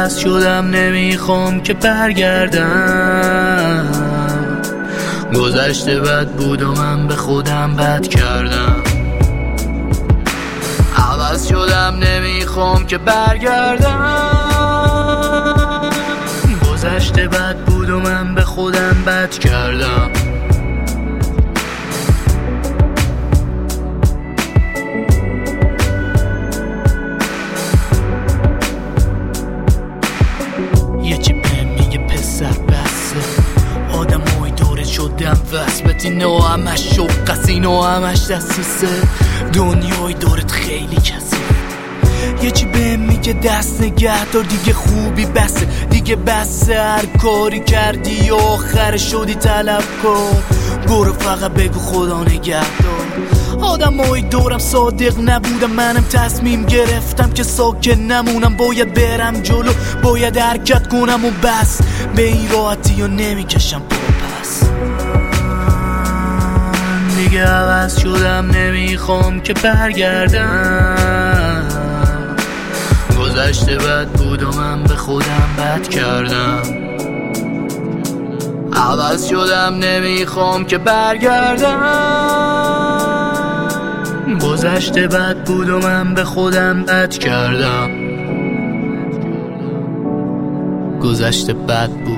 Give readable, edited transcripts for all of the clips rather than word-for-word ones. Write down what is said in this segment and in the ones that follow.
عوض شدم نمیخوام که برگردم. گذشته بد بود و من به خودم بد کردم. عوض شدم نمیخوام که برگردم. گذشته بد بود و من به خودم بد کردم. یکی بهم میگه پسر بسه، آدمای دوره شدم وصبت، اینو همش شوق، اینو همش دستیسه، دنیای دورت خیلی کسی. یکی بهم میگه دست نگه دار دیگه خوبی بسه، دیگه بسه هر کاری کردی و آخر شدی طلبکار. برو فقط بگو خدا نگهدار. آدمای دورم صادق نبودم، منم تصمیم گرفتم که ساکت نمونم. باید برم جلو، باید حرکت کنم و بس، به این راحتی ها نمیکشم پس. دیگه عوض شدم نمیخوام که برگردم. گذشته بد بود و من به خودم بد کردم. عوض شدم نمیخوام که برگردم. گذشته بد بود و من به خودم بد کردم. گذشته بد بود،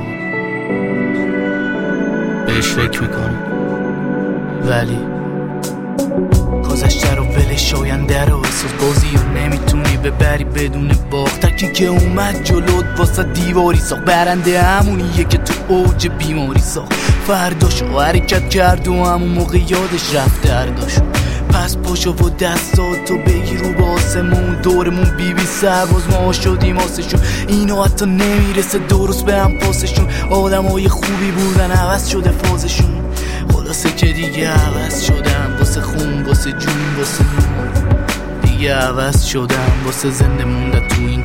بهش فکر میکنم، ولی گذشته رو ولش، آینده رو احساس بازی رو نمیتونی ببری بدون باخت. تکی که اومد جلوت واسه دیواری ساخت، برنده همونیه که تو اوج بیماری ساخت. فرداشو حرکت کرد و همون موقع یادش رفت درداشو. پس پاشو و دستاتو بگیر رو با آسمون، دورمون بی سرباز ما شدیم آسشون. اینو حتی نمیرسه درست به هم پاسشون. آدمای خوبی بودن عوض شده فازشون. خلاصه که دیگه عوض شدم، واسه خون، واسه جون، واسه نور. دیگه عوض شدم واسه زنده موندن تو این